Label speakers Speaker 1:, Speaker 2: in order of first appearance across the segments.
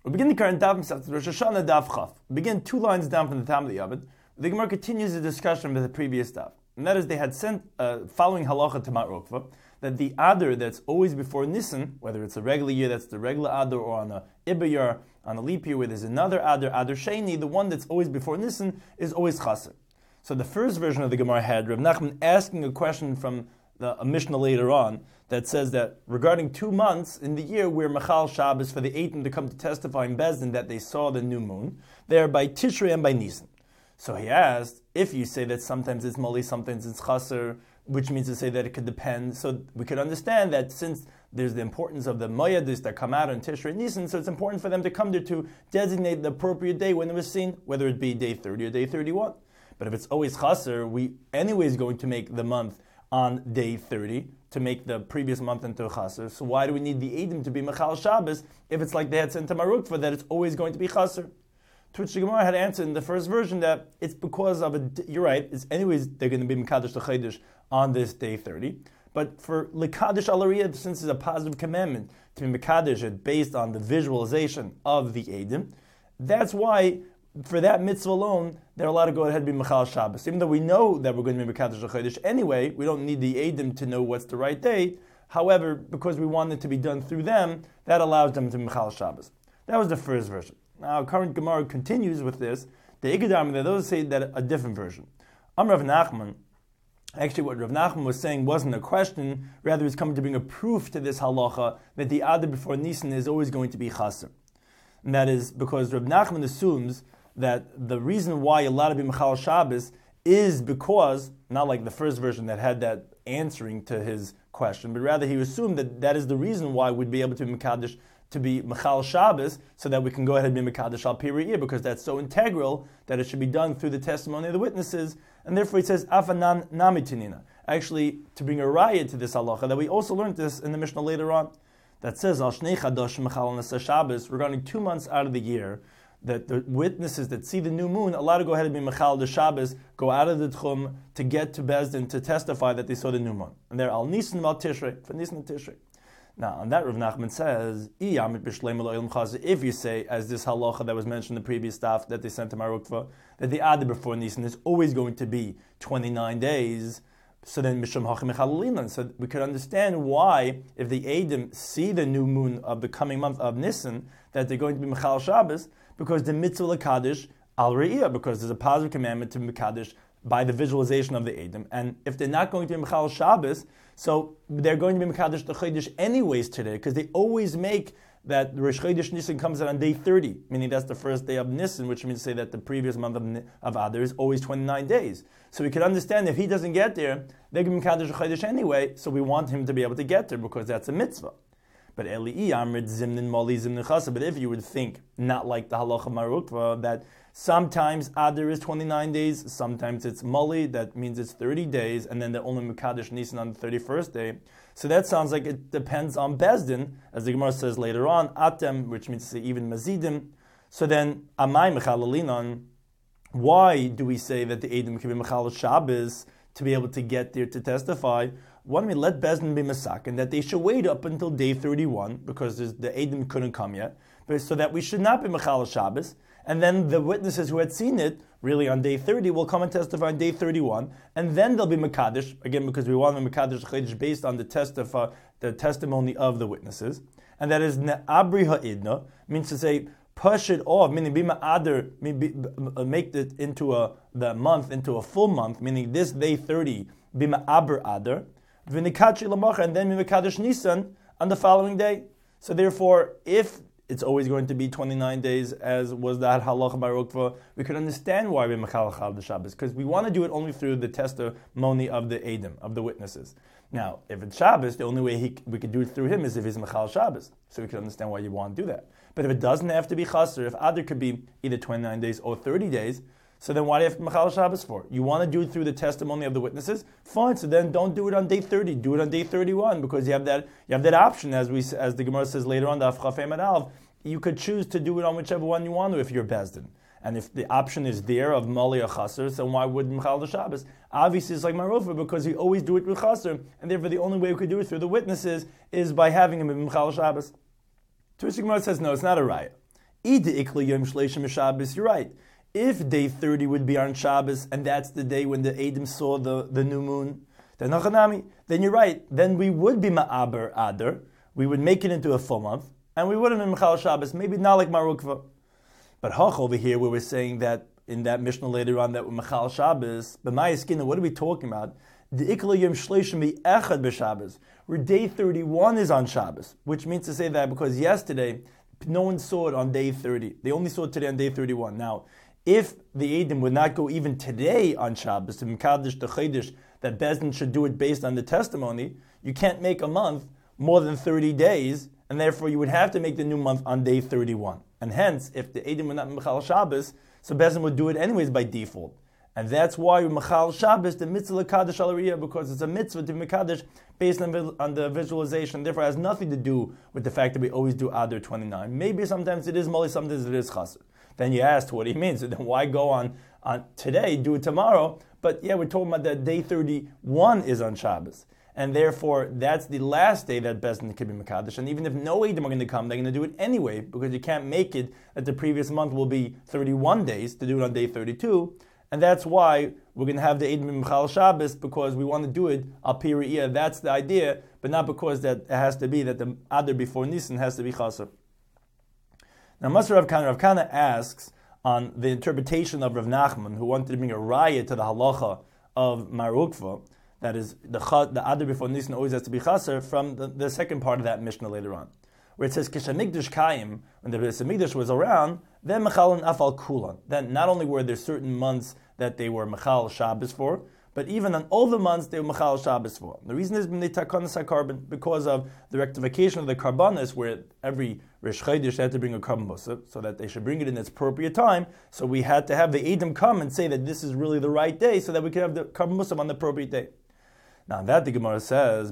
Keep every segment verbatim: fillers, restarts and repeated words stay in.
Speaker 1: We begin the current daf Masechtas Rosh Hashanah daf Chaf. We begin two lines down from the top of the Yaved. The Gemara continues the discussion with the previous daf, and that is they had sent uh, following halacha to Mar Ukva that the Adar that's always before Nisan, whether it's a regular year that's the regular Adar or on a Iber year, on a leap year where there's another Adar, Adar Sheni, the one that's always before Nisan is always Chaser. So the first version of the Gemara had Rav Nachman asking a question from the a Mishnah later on that says that regarding two months in the year where Machal Shabbos for the Eitim to come to testify in Bezdin that they saw the new moon, they are by Tishrei and by Nisan. So he asked, if you say that sometimes it's Moli, sometimes it's Chaser, which means to say that it could depend, so we could understand that since there's the importance of the Moyadis that come out on Tishrei and Nisan, so it's important for them to come there to designate the appropriate day when it was seen, whether it be day thirty or day thirty-one. But if it's always Chaser, we anyways going to make the month on day thirty to make the previous month into a Chaser. So why do we need the Eidim to be Machal Shabbos if it's like they had sent to Mar Ukva that it's always going to be Chaser? To which the Gemara had answered in the first version that it's because of a, you're right, it's anyways they're going to be Mekadosh to Chodesh on this day thirty. But for Lekadosh Alariyah, since it's a positive commandment to be Mekadosh it based on the visualization of the Eidim, that's why for that mitzvah alone, they're allowed to go ahead and be Machal Shabbos. Even though we know that we're going to be Mekadosh Chodesh anyway, we don't need the Eidim to know what's the right date. However, because we want it to be done through them, that allows them to be Machal Shabbos. That was the first version. Now, current Gemara continues with this. The Ikadam, those say that a different version. Am Rav Nachman, actually what Rav Nachman was saying wasn't a question, rather he's coming to bring a proof to this halacha that the Adar before Nisan is always going to be Chaser. And that is because Rav Nachman assumes that the reason why you're allowed to be Machal Shabbos is because, not like the first version that had that answering to his question, but rather he assumed that that is the reason why we'd be able to be Mekadosh, to be Machal Shabbos, so that we can go ahead and be Mekadosh al Piriyah, because that's so integral that it should be done through the testimony of the witnesses, and therefore he says, Afanan Namitinina. Actually, to bring a raya to this halacha, that we also learned this in the Mishnah later on, that says, Al Shnei Chadosh Machal Nasa Shabbos, regarding two months out of the year, that the witnesses that see the new moon allowed to go ahead and be Machal the Shabbos, go out of the Tchum to get to Bezdin to testify that they saw the new moon. And they're Al Nisan Al Tishrei, for Nisan Tishrei. Now, on that, Rav Nachman says, if you say, as this halacha that was mentioned in the previous staff that they sent to Mar Ukva, that the Adar before Nisan is always going to be twenty-nine days, so then Mishum Hachim Mechalalinan. So we could understand why, if the Eidim see the new moon of the coming month of Nisan, that they're going to be Mechal Shabbos, because the mitzvah Kaddish al Re'iyah, because there's a positive commandment to be Kaddish by the visualization of the Eidim. And if they're not going to be Mechal Shabbos, so they're going to be Mekadosh the Chodesh anyways today, because they always make that the Rosh Chodesh Nisan comes out on day thirty, meaning that's the first day of Nisan, which means to say that the previous month of, of Adar is always twenty-nine days. So we can understand if he doesn't get there, they're going to be Mekadosh the Chodesh anyway, so we want him to be able to get there, because that's a mitzvah. But Eli'i Amrit Zimnin Moli Zimnin Chasa. But if you would think, not like the halacha Mar Ukva, that sometimes Adar is twenty-nine days, sometimes it's Moli, that means it's thirty days, and then they're only Mekadosh Nisan on the thirty-first day. So that sounds like it depends on Bezdin, as the Gemara says later on, Atem, which means to say even Mazidim. So then, Amai Mechalalinan, why do we say that the Eidim can be Mechal Shabbos to be able to get there to testify? Why don't we let Bezdin be Masak, and that they should wait up until day thirty-one, because the Eidim couldn't come yet, but so that we should not be Mechal Shabbos, and then the witnesses who had seen it, really on day thirty, will come and testify on day thirty-one, and then they'll be Mekadosh, again because we want them Mekadosh Chodesh based on the, testif- the testimony of the witnesses, and that is Ne'abri Ha'idna, means to say, push it off, meaning Bima Adar, make it into a the month into a full month, meaning this day thirty, Bima Aber Adar, V'nikachi Lamacha, and then Mekadosh Nisan on the following day. So therefore, if it's always going to be twenty-nine days, as was that halacha Bar Ukva, we could understand why we Mechal Chal the Shabbos, because we want to do it only through the testimony of the Eidim, of the witnesses. Now, if it's Shabbos, the only way he, we could do it through him is if he's Mechal Shabbos. So we can understand why you want to do that. But if it doesn't have to be Chaser, if Adar could be either twenty-nine days or thirty days, so then why do you have Mechal Shabbos for? You want to do it through the testimony of the witnesses? Fine, so then don't do it on day thirty, do it on day thirty-one, because you have that you have that option, as we as the Gemara says later on, the Af Chafem and Alv, you could choose to do it on whichever one you want to if you're Bezdin. And if the option is there of Mali or Chaser, so why would Mechal the Shabbos? Obviously it's like Marofa, because we always do it with Chaser, and therefore the only way we could do it through the witnesses is by having him in Mechal Shabbos. To which the Gemara says, no, it's not a raya. You're right. If day thirty would be on Shabbos, and that's the day when the Eidim saw the, the new moon, then then you're right. Then we would be Ma'aber Adar. We would make it into a full month, and we wouldn't be Mechal Shabbos. Maybe not like Marukva. But Hach over here, where we're saying that in that Mishnah later on that we're Mechal Shabbos, but my skin, what are we talking about? The Ikla Yom Shleishim be Echad b'Shabbos, where day thirty-one is on Shabbos, which means to say that because yesterday no one saw it on day thirty, they only saw it today on day thirty-one. Now, if the Eidim would not go even today on Shabbos to Mekadesh the Chodesh, that Bezdin should do it based on the testimony, you can't make a month more than thirty days, and therefore you would have to make the new month on day thirty-one. And hence, if the Eidim were not Mechal Shabbos, so Bezdin would do it anyways by default. And that's why Mechal Shabbos, the mitzvah Kadosh al Riyah, because it's a mitzvah to Mekadesh based on, on the visualization, therefore it has nothing to do with the fact that we always do Adar twenty-nine. Maybe sometimes it is Moli, sometimes it is Chasr. Then you asked what he means, so then why go on, on today, do it tomorrow? But yeah, we're talking about that day thirty-one is on Shabbos. And therefore, that's the last day that Bezdin can be Mekadesh. And even if no Eidim are going to come, they're going to do it anyway, because you can't make it that the previous month will be thirty-one days to do it on day thirty-two. And that's why we're going to have the Eidim Mechal Shabbos, because we want to do it al pi Re'iyah. That's the idea, but not because that it has to be that the Adar before Nisan has to be Chasr. Now, Masar Rav Kana, Rav Kana asks on the interpretation of Rav Nachman, who wanted to bring a raya to the halacha of Mar Ukva, that is, the the Adar before Nisan always has to be Chasr, from the, the second part of that Mishnah later on, where it says, Kishamikdash Kaim, when the Beis Hamikdash was around, then Mechal and Afal Kulan. Then not only were there certain months that they were Mechal Shabbos for, but even on all the months they were Mechal Shabbos for. The reason is because of the rectification of the Karbanis, where every Rish Chodesh had to bring a Karban Musaf, so that they should bring it in its appropriate time. So we had to have the Eidim come and say that this is really the right day, so that we could have the Karban Musaf on the appropriate day. Now that the Gemara says,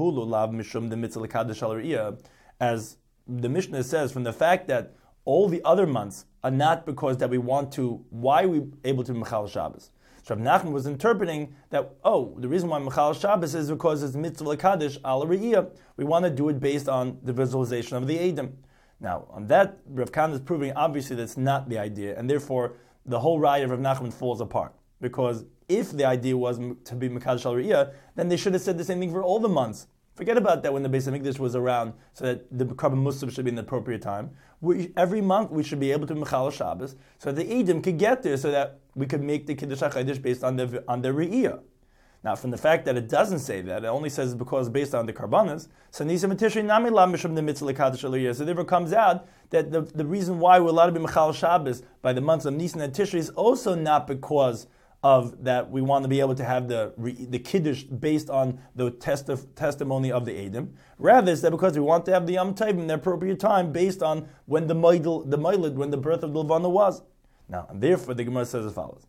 Speaker 1: as the Mishnah says, from the fact that all the other months are not because that we want to, why are we able to Mechal Shabbos? So Rav Nachman was interpreting that, oh, the reason why Mechal Shabbos is because it's mitzvah l'kadosh al Re'iyah. We want to do it based on the visualization of the Eidim. Now, on that, Rav Kana is proving obviously that's not the idea, and therefore the whole raya of Rav Nachman falls apart. Because if the idea was to be Mekadosh al Re'iyah, then they should have said the same thing for all the months. Forget about that when the Beis Hamikdash was around, so that the Karban Musaf should be in the appropriate time. We, every month we should be able to Mechal Shabbos, so that the Eidim could get there, so that we could make the Kiddush HaChodesh based on the on the Re'iyah. Now, from the fact that it doesn't say that, it only says because based on the Karbanas, so Nisan Tishrei Nami La Mishum the Mitzvah L'Kadosh al Re'iyah. So therefore comes out that the, the reason why we're allowed to be Mechal Shabbos by the months of Nisan and Tishrei is also not because of that we want to be able to have the the Kiddush based on the test of, testimony of the Eidim. Rather, it's that because we want to have the Yom Tov in the appropriate time based on when the Moedel, the Moeled, when the birth of the Levana was. Now, and therefore the Gemara says as follows.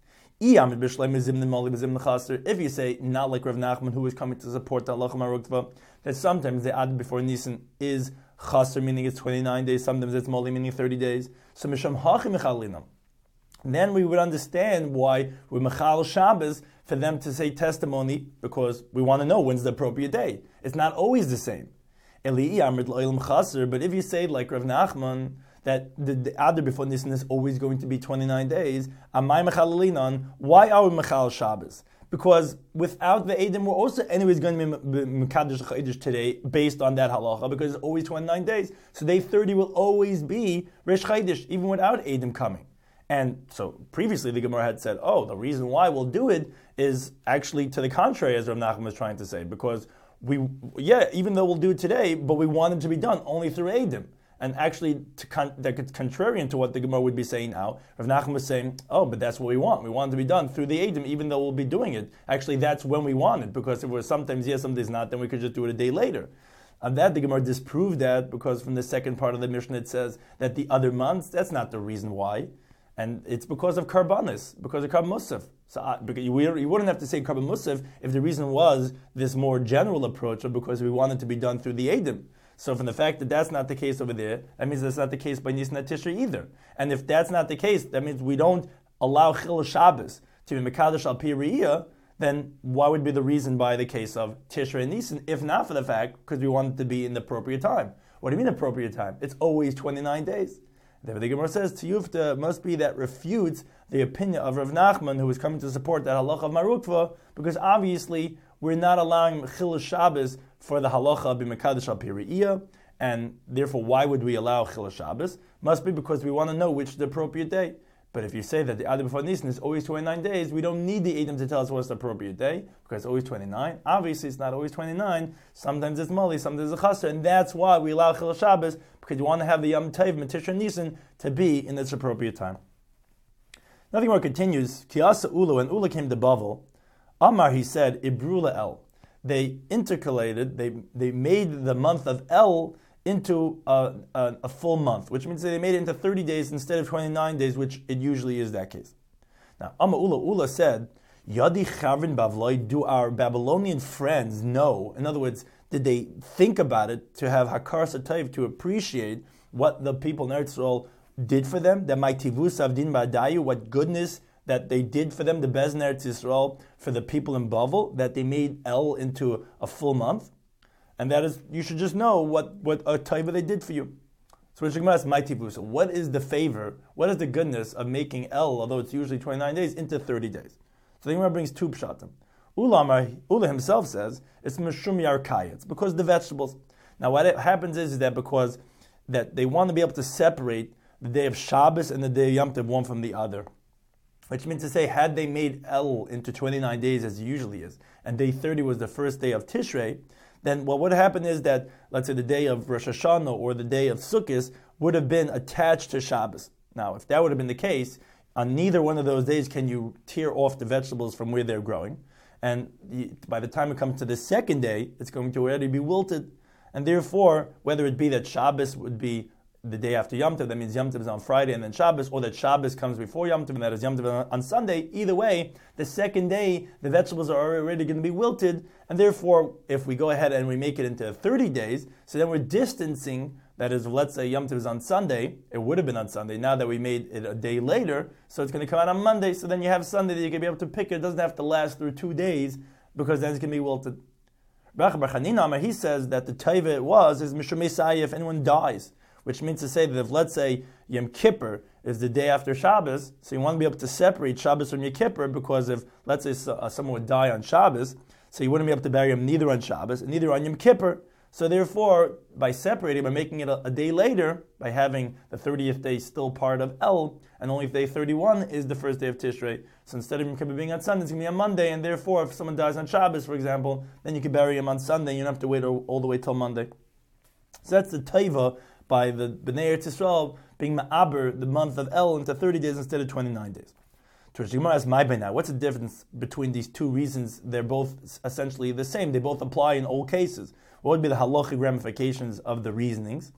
Speaker 1: If you say, not like Rav Nachman, who is coming to support the Halacha Marukva, that sometimes the Ad before Nisan is Chaser, meaning it's twenty-nine days, sometimes it's Moli, meaning thirty days. So Misham Hachi Mechalinam. Then we would understand why we Mechal Shabbos for them to say testimony, because we want to know when's the appropriate day. It's not always the same. But if you say like Rav Nachman, that the, the Adar before Nisan is always going to be twenty-nine days, why are we Mechal Shabbos? Because without the Eidim, we're also anyways going to be Mekadosh Chodesh today based on that halacha, because it's always twenty-nine days. So day thirty will always be Rish Chodesh, even without Eidim coming. And so previously the Gemara had said, oh, the reason why we'll do it is actually to the contrary, as Rav Nachman was trying to say, because we, yeah, even though we'll do it today, but we want it to be done only through Eidim. And actually, to con- that could contrarian to what the Gemara would be saying now. Rav Nachman was saying, oh, but that's what we want. We want it to be done through the Eidim, even though we'll be doing it. Actually, that's when we want it, because if it was sometimes yes, sometimes not, then we could just do it a day later. And that, the Gemara disproved that, because from the second part of the Mishnah it says that the other months, that's not the reason why. And it's because of Karbanis, because of Karban Musaf. So uh, because you, you wouldn't have to say Karban Musaf if the reason was this more general approach, or because we want it to be done through the Eidim. So from the fact that that's not the case over there, that means that's not the case by Nisan Tishrei either. And if that's not the case, that means we don't allow Chil Shabbos to be Mekadosh al pi Re'iyah, then why would be the reason by the case of Tishrei and Nisan, if not for the fact because we want it to be in the appropriate time? What do you mean appropriate time? It's always twenty-nine days. The Gemara says Tiyufta must be that refutes the opinion of Rav Nachman, who was coming to support that halacha of Marukva, because obviously we're not allowing Chilul Shabbos for the halacha b'mekadosh al piriyah, and therefore why would we allow Chilul Shabbos? Must be because we want to know which is the appropriate day. But if you say that the Adar before Nisan is always twenty-nine days, we don't need the Edom to tell us what's the appropriate day, because it's always twenty-nine. Obviously, it's not always twenty-nine. Sometimes it's Mali, sometimes it's a Chasr, and that's why we allow Chilul Shabbos, because you want to have the Yom Tov, Tishrei Nisan, to be in its appropriate time. Nothing more continues. Kiasa Ula, when Ula came to Bavel, Amar, he said, Ibrula El. They intercalated, they, they made the month of El into a, a, a full month, which means they made it into thirty days instead of twenty-nine days, which it usually is that case. Now, Amma Ula Ula said, Yadi Chavrin Bavloi, do our Babylonian friends know? In other words, did they think about it to have Hakar Satayv, to appreciate what the people in Eretz Yisrael did for them? That my Tivus Avdin Ba'adayu, what goodness that they did for them, the Bez in Eretz Yisrael, for the people in Bavel, that they made El into a full month. And that is, you should just know what, what a taiva they did for you. So when Shemar asks, my tivusa, what is the favor, what is the goodness of making El, although it's usually twenty-nine days, into thirty days? So the Gemara brings two pshatim. Ula, Ula himself says, it's mishum yarkaya. It's because the vegetables. Now what happens is, is that because that they want to be able to separate the day of Shabbos and the day of Yom Tov one from the other. Which means to say, had they made El into twenty-nine days as it usually is, and day thirty was the first day of Tishrei, then what would happen is that, let's say, the day of Rosh Hashanah or the day of Sukkot would have been attached to Shabbos. Now, if that would have been the case, on neither one of those days can you tear off the vegetables from where they're growing. And by the time it comes to the second day, it's going to already be wilted. And therefore, whether it be that Shabbos would be the day after Yom Tov, that means Yom Tov is on Friday and then Shabbos, or that Shabbos comes before Yom Tov and that is Yom Tov on Sunday, either way, the second day, the vegetables are already going to be wilted, and therefore, if we go ahead and we make it into thirty days, so then we're distancing, that is, let's say Yom Tov is on Sunday, it would have been on Sunday, now that we made it a day later, so it's going to come out on Monday, so then you have Sunday that you can be able to pick it, it doesn't have to last through two days, because then it's going to be wilted. He says that the taiva it was is Mishum Mesai if anyone dies. Which means to say that if, let's say, Yom Kippur is the day after Shabbos, so you want to be able to separate Shabbos from Yom Kippur, because if, let's say, uh, someone would die on Shabbos, so you wouldn't be able to bury him neither on Shabbos and neither on Yom Kippur. So therefore, by separating, by making it a, a day later, by having the thirtieth day still part of El, and only if day thirty-one is the first day of Tishrei, so instead of Yom Kippur being on Sunday, it's going to be on Monday, and therefore, if someone dies on Shabbos, for example, then you can bury him on Sunday, you don't have to wait all, all the way till Monday. So that's the taiva by the Bnei Eretz Yisrael being ma'aber the month of El into thirty days instead of twenty-nine days. To which the Gemara asks, my now, what's the difference between these two reasons? They're both essentially the same. They both apply in all cases. What would be the halachic ramifications of the reasonings?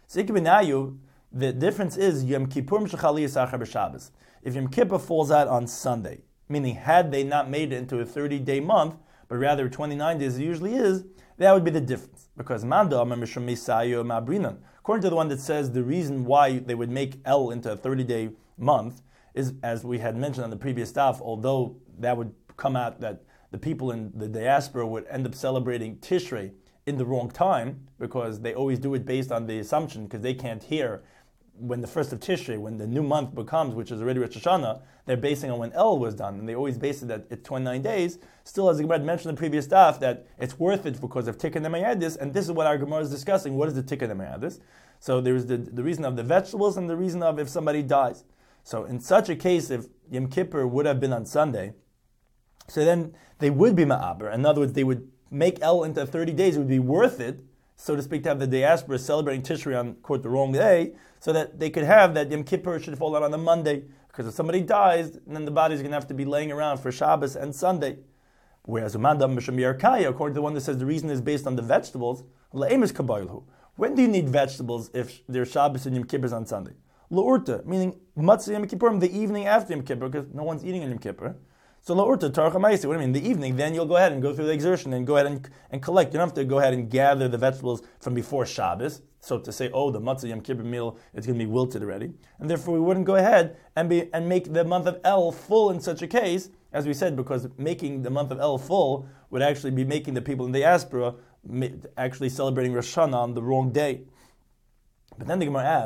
Speaker 1: The difference is Yom Kippur Mshachali Yisachar b'Shabbos. If Yom Kippur falls out on Sunday, meaning had they not made it into a thirty-day month, but rather twenty-nine days it usually is, that would be the difference. Because Manda Amar Mishum Mesayo Mabrinan. According to the one that says the reason why they would make El into a thirty-day month is, as we had mentioned on the previous stuff, although that would come out that the people in the diaspora would end up celebrating Tishrei in the wrong time, because they always do it based on the assumption, because they can't hear when the first of Tishrei, when the new month becomes, which is already Rosh Hashanah, they're basing on when El was done, and they always base it that it's twenty-nine days. Still, as the Gemara mentioned in the previous stuff, that it's worth it because of Tikkun Nemayadis, and this is what our Gemara is discussing. What is the Tikkun Nemayadis? So there's the, the reason of the vegetables and the reason of if somebody dies. So in such a case, if Yom Kippur would have been on Sunday, so then they would be Ma'aber. In other words, they would make El into thirty days. It would be worth it, so to speak, to have the diaspora celebrating Tishrei on, quote, the wrong day, so that they could have that Yom Kippur should fall out on a Monday. Because if somebody dies, then the body's going to have to be laying around for Shabbos and Sunday. Whereas Umandam Mishum Yarkaya, according to the one that says the reason is based on the vegetables, La'emes Kabaylu. When do you need vegetables if there's Shabbos and Yom Kippur on Sunday? La'urta, meaning Matzah Yom Kippurim, the evening after Yom Kippur, because no one's eating on Yom Kippur. So la'urta tarcha ma'aseh. What do I mean? The evening, then you'll go ahead and go through the exertion and go ahead and, and collect. You don't have to go ahead and gather the vegetables from before Shabbos. So to say, oh, the Matzah Yom Kippur meal is going to be wilted already, and therefore we wouldn't go ahead and be and make the month of El full in such a case, as we said, because making the month of El full would actually be making the people in the diaspora actually celebrating Rosh Hashanah on the wrong day. But then the Gemara asks,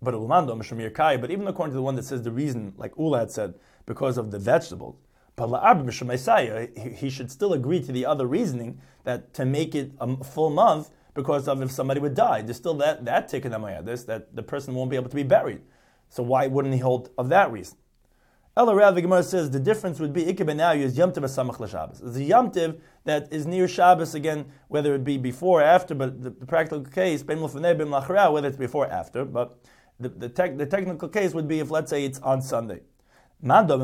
Speaker 1: But Ulamando Mishum Yerkai, but even according to the one that says the reason, like Ula had said, because of the vegetables, but La'ab Mishum Isaiah, he should still agree to the other reasoning that to make it a full month because of if somebody would die. There's still that that ticket on this that the person won't be able to be buried. So why wouldn't he hold of that reason? El Rav, the Gemara says the difference would be Ikka Benayu is Yom Tov Samach LaShabbos. It's a Yom Tov that is near Shabbos again, whether it be before or after, but the, the practical case, Ben L'Fanei Ben L'Achara, whether it's before or after, but the the, tech, the technical case would be if, let's say, it's on Sunday. The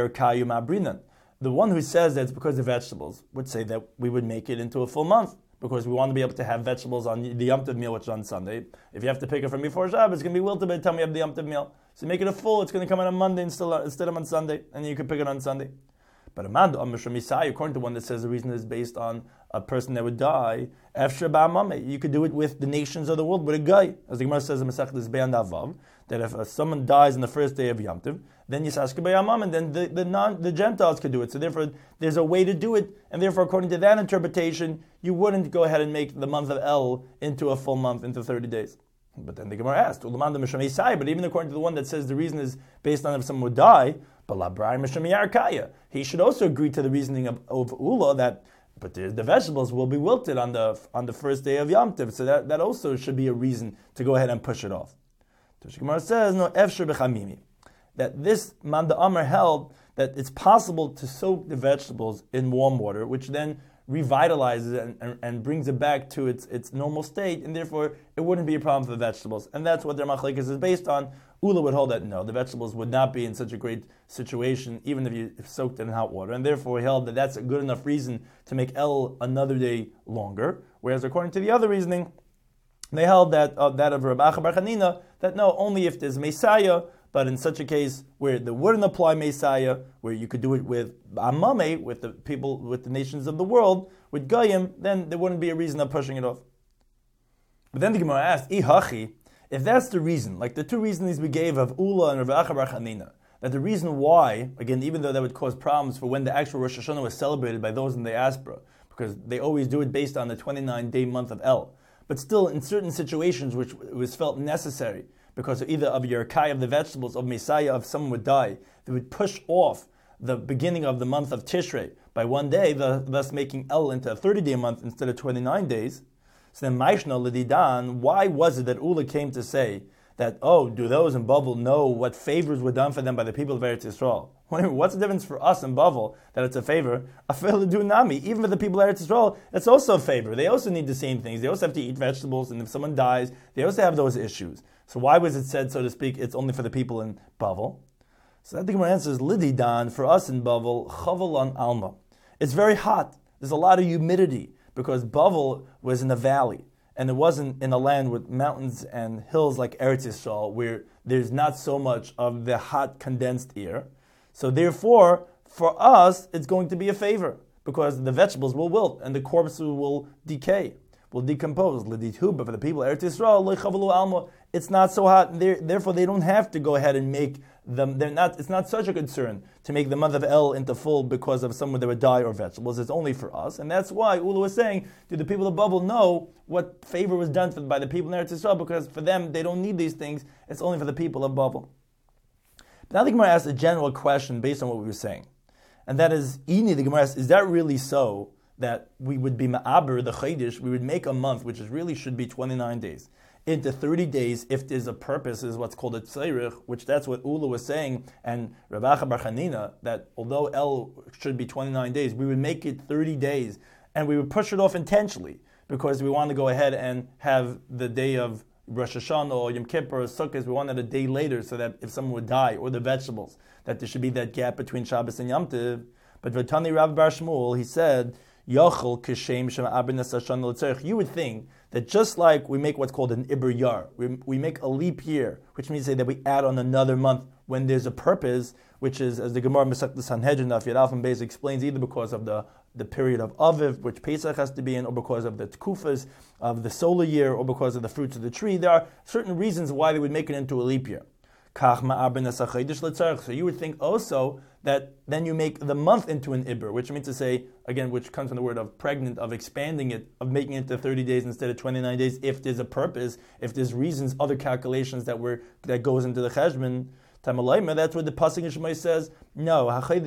Speaker 1: one who says that it's because of vegetables would say that we would make it into a full month because we want to be able to have vegetables on the Yom Tov meal, which is on Sunday. If you have to pick it from before Shabbos, it's going to be wilted by the time we have the Yom Tov meal. So make it a full, it's going to come out on Monday instead of on Sunday, and you can pick it on Sunday. But according to one that says the reason is based on a person that would die, you could do it with the nations of the world, with a guy. As the Gemara says in Masechet Be'an Avav, that if uh, someone dies on the first day of Yom Tov, then Yisashke B'Yamam, and then the, the, non, the Gentiles could do it. So therefore, there's a way to do it, and therefore, according to that interpretation, you wouldn't go ahead and make the month of El into a full month, into thirty days. But then the Gemara asked, but even according to the one that says the reason is based on if someone would die, he should also agree to the reasoning of, of Ula that but the, the vegetables will be wilted on the on the first day of Yom Tov, so that, that also should be a reason to go ahead and push it off. So the Gemara says, no, efshir b'chamimi, that this Manda Amar held that it's possible to soak the vegetables in warm water, which then revitalizes it and, and, and brings it back to its, its normal state, and therefore it wouldn't be a problem for the vegetables. And that's what their machlekes is based on. Ula would hold that no, the vegetables would not be in such a great situation, even if you soaked it in hot water. And therefore he held that that's a good enough reason to make El another day longer. Whereas according to the other reasoning, they held that uh, that of Rabbi Acha bar Chanina, that no, only if there's Messiah, but in such a case where there wouldn't apply Messiah, where you could do it with Amame, with the people, with the nations of the world, with Goyim, then there wouldn't be a reason of pushing it off. But then the Gemara asked, Ihachi, if that's the reason, like the two reasons we gave of Ula and Rav Acha bar Chanina, that the reason why, again, even though that would cause problems for when the actual Rosh Hashanah was celebrated by those in the diaspora, because they always do it based on the twenty-nine day month of El, but still in certain situations which was felt necessary, because of either of Yerkai of the vegetables, of Messiah, if someone would die, they would push off the beginning of the month of Tishrei by one day, thus making El into a thirty day month instead of twenty-nine days. So then, Maishna L'didan, why was it that Ula came to say that, oh, do those in Bavel know what favors were done for them by the people of Eretz Yisrael? What's the difference for us in Bavel that it's a favor? Afil do nami, even for the people of Eretz Yisrael, it's also a favor. They also need the same things. They also have to eat vegetables, and if someone dies, they also have those issues. So why was it said, so to speak, it's only for the people in Bavel? So I think my answer is Lididan, for us in Bavel, Chaval on Alma. It's very hot. There's a lot of humidity, because Bavel was in a valley, and it wasn't in a land with mountains and hills like Eretz Yisrael, where there's not so much of the hot condensed air. So therefore, for us, it's going to be a favor, because the vegetables will wilt, and the corpses will decay, will decompose. But for the people of Eretz Yisrael, it's not so hot, and therefore they don't have to go ahead and make them, they're not, it's not such a concern to make the month of El into full because of someone that would die or vegetables. It's only for us. And that's why Ula was saying, do the people of Bavel know what favor was done for, by the people in Eretz Yisrael? Because for them, they don't need these things. It's only for the people of Bavel. But now the Gemara asks a general question based on what we were saying. And that is, Ini, the Gemara asks, is that really so that we would be Ma'aber, the Chaydish, we would make a month, which is really should be twenty-nine days, into thirty days if there's a purpose, is what's called a tzairich, which that's what Ula was saying, and Rav Acha bar Chanina, that although El should be twenty-nine days, we would make it thirty days, and we would push it off intentionally, because we want to go ahead and have the day of Rosh Hashanah or Yom Kippur or Sukkot, we wanted a day later, so that if someone would die, or the vegetables, that there should be that gap between Shabbos and Yom Tov. But Vatani Rav Bar Shmuel, he said, Yochel Kishem Shem Abin Hashan L'Tzerich. You would think that just like we make what's called an Iber Yar, we, we make a leap year, which means that we add on another month when there's a purpose, which is, as the Gemara Masechet Sanhedrin, Daf Yud Alef and Beis explains, either because of the, the period of Aviv, which Pesach has to be in, or because of the Tkufas of the solar year, or because of the fruits of the tree. There are certain reasons why they would make it into a leap year. So you would think also that then you make the month into an Iber, which means to say, again, which comes from the word of pregnant, of expanding it, of making it to thirty days instead of twenty-nine days, if there's a purpose, if there's reasons, other calculations that were that goes into the Cheshbon. That's what the Pasuk in Shemai says, no,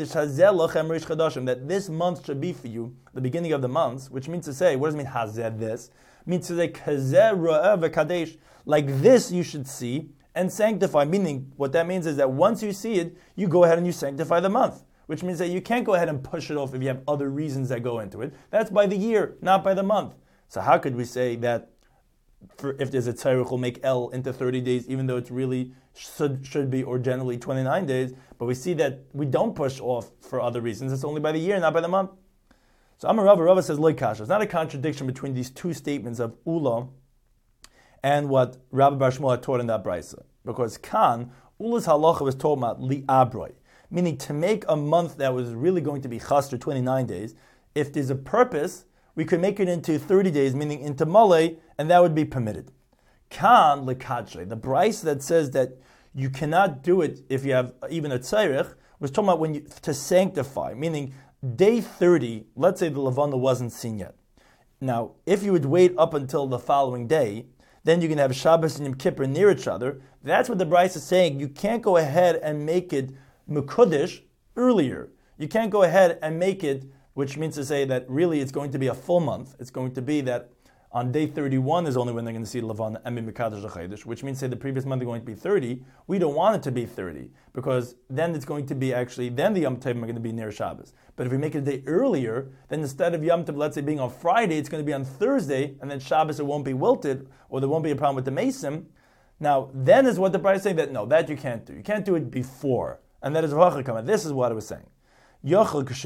Speaker 1: that this month should be for you, the beginning of the months, which means to say, what does it mean, hazeh, this? It means to say, kadesh, like this you should see, and sanctify, meaning what that means is that once you see it, you go ahead and you sanctify the month, which means that you can't go ahead and push it off if you have other reasons that go into it. That's by the year, not by the month. So how could we say that for, if there's a tzarech, we'll make El into thirty days, even though it's really should, should be, or generally twenty-nine days, but we see that we don't push off for other reasons. It's only by the year, not by the month. So Amar Rava, Rava says, Lo kasha. It's not a contradiction between these two statements of Ula and what Rabbi Bar Shmuel had taught in that brisa. Because Kan, Ula's halacha was talking about li abroi, meaning to make a month that was really going to be chasr twenty-nine days, if there's a purpose, we could make it into thirty days, meaning into malay, and that would be permitted. Kan lekadre, the brisa that says that you cannot do it if you have even a tzarech, was talking about when you, to sanctify, meaning day thirty, let's say the Levana wasn't seen yet. Now, if you would wait up until the following day, then you can have Shabbos and Yom Kippur near each other. That's what the Bryce is saying. You can't go ahead and make it Mekudesh earlier. You can't go ahead and make it, which means to say that really it's going to be a full month. It's going to be that on day thirty-one is only when they're going to see Levan and Mekadosh L'Chodesh, which means say the previous month is going to be thirty. We don't want it to be thirty, because then it's going to be actually, then the Yom Tov are going to be near Shabbos. But if we make it a day earlier, then instead of Yom Tov, let's say being on Friday, it's going to be on Thursday, and then Shabbos it won't be wilted, or there won't be a problem with the Mason. Now, then is what the Bride is saying that no, that you can't do. You can't do it before. And that is V'achakama. This is what I was saying. Which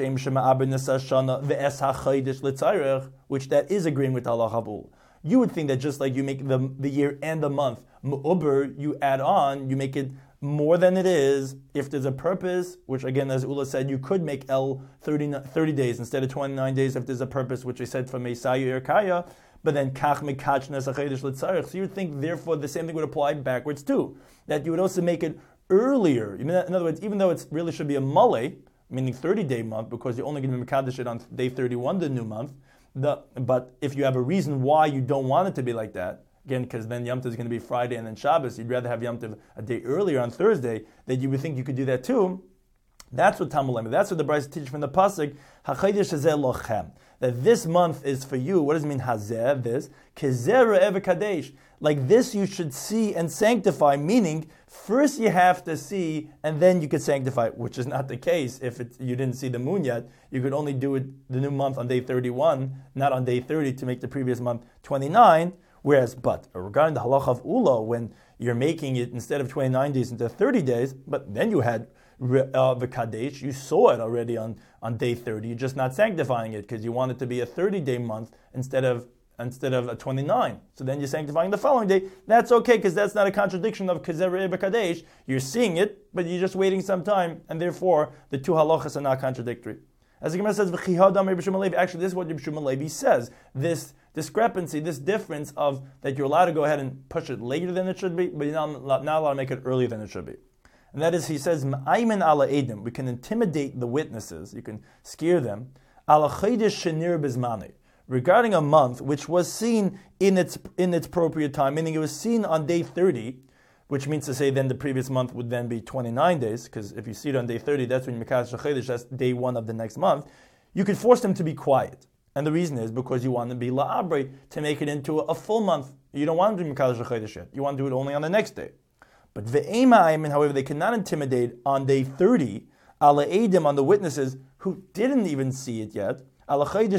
Speaker 1: that is agreeing with Allah Habul. You would think that just like you make the, the year and the month, Mu'uber, you add on, you make it more than it is, if there's a purpose, which again, as Ula said, you could make El thirty, thirty days instead of twenty-nine days if there's a purpose, which I said from Meisayu Erkaya, but then Kach Mekachnes Achedesh L'Tzarech. So you would think, therefore, the same thing would apply backwards too, that you would also make it earlier. In other words, even though it really should be a Malay, meaning thirty-day month, because you're only going to be Mekadesh it on day thirty-one, the new month. The, but if you have a reason why you don't want it to be like that, again, because then Yom Tov is going to be Friday and then Shabbos, you'd rather have Yom Tov a day earlier on Thursday, that you would think you could do that too. That's what Talmud Lema, that's what the Bryce teaches from the Pasuk, HaChodesh Hazeh Lochem, that this month is for you. What does it mean, Hazeh, this? Kezeh Re'eh Kadesh. Like this you should see and sanctify, meaning first you have to see and then you could sanctify, which is not the case if it, you didn't see the moon yet. You could only do it the new month on day thirty-one, not on day thirty to make the previous month twenty-nine. Whereas, but regarding the halacha of Ula, when you're making it instead of twenty-nine days into thirty days, but then you had uh, the Kadesh, you saw it already on, on day thirty, you're just not sanctifying it because you want it to be a thirty-day month instead of instead of a twenty-nine. So then you're sanctifying the following day. That's okay, because that's not a contradiction of Kezer B'Kadesh. You're seeing it, but you're just waiting some time, and therefore the two halachas are not contradictory. As the Gemara says, actually this is what Rabbi Shimon Levi says. This discrepancy, this difference of that you're allowed to go ahead and push it later than it should be, but you're not, not allowed to make it earlier than it should be. And that is, he says, Ma'ayman ala edim, we can intimidate the witnesses, you can scare them, ala chaydish shenir bizmane, regarding a month which was seen in its in its appropriate time, meaning it was seen on day thirty, which means to say then the previous month would then be twenty-nine days, because if you see it on day thirty, that's when you Mekadesh HaChodesh, that's day one of the next month. You could force them to be quiet. And the reason is because you want to be la'abre, to make it into a, a full month. You don't want to do Mekadesh HaChodesh yet. You want to do it only on the next day. But ve'ema aymin, however, they cannot intimidate on day thirty, ala edim, on the witnesses who didn't even see it yet, regarding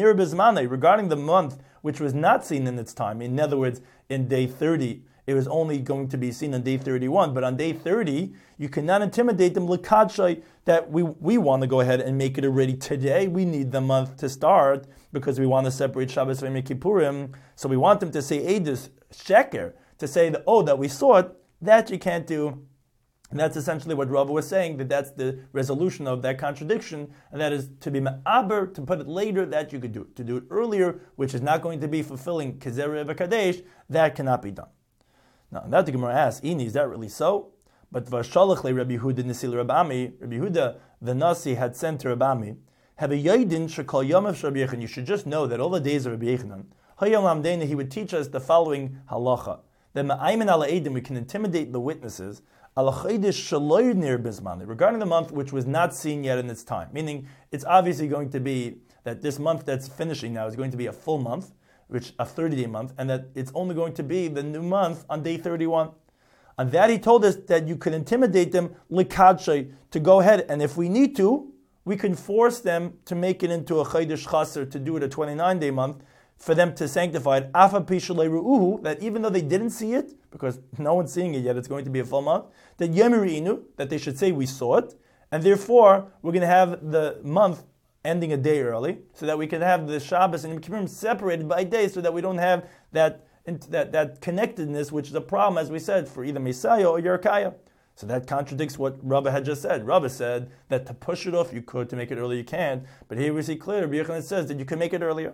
Speaker 1: the month which was not seen in its time. In other words, in day thirty, it was only going to be seen on day thirty-one, but on day thirty, you cannot intimidate them that we, we want to go ahead and make it already today. We need the month to start because we want to separate Shabbos from Yom Kippurim. So we want them to say Eidus, Sheker, to say that, oh, that we saw it. That you can't do. And that's essentially what Rava was saying, that that's the resolution of that contradiction, and that is to be ma'aber, to put it later, that you could do. To do it earlier, which is not going to be fulfilling Kezer B'Kadesh, that cannot be done. Now, that the Gemara asks, Ini, is that really so? But Vashalach le Rabbi Yehuda Nisil Rabbi Ami, Rabbi Yehuda, the Nasi, had sent to Rabbi Ami, have a Yaidin shekal yamav Rabbi Yechanan. You should just know that all the days of Rabbi Yechanan, Hayam Lamdeina, he would teach us the following halacha: that ma'aymin ala edim, we can intimidate the witnesses, ala chaydish shaloy nir bizmani, regarding the month which was not seen yet in its time. Meaning, it's obviously going to be that this month that's finishing now is going to be a full month, which a thirty-day month, and that it's only going to be the new month on day thirty-one. On that, he told us that you could intimidate them likadshay, to go ahead, and if we need to, we can force them to make it into a chaydish chaser, to do it a twenty-nine day month, for them to sanctify it. Afa pishalei ru'uhu, that even though they didn't see it, because no one's seeing it yet, it's going to be a full month, that yemiri'inu, that they should say we saw it, and therefore we're going to have the month ending a day early, so that we can have the Shabbos and Yom Kippurim separated by day, so that we don't have that that that connectedness, which is a problem, as we said, for either Messiah or Yerkaya. So that contradicts what Rabbi had just said. Rabbi said that to push it off you could, to make it earlier you can't, but here we see clear, Rabbi Yechanan says that you can make it earlier.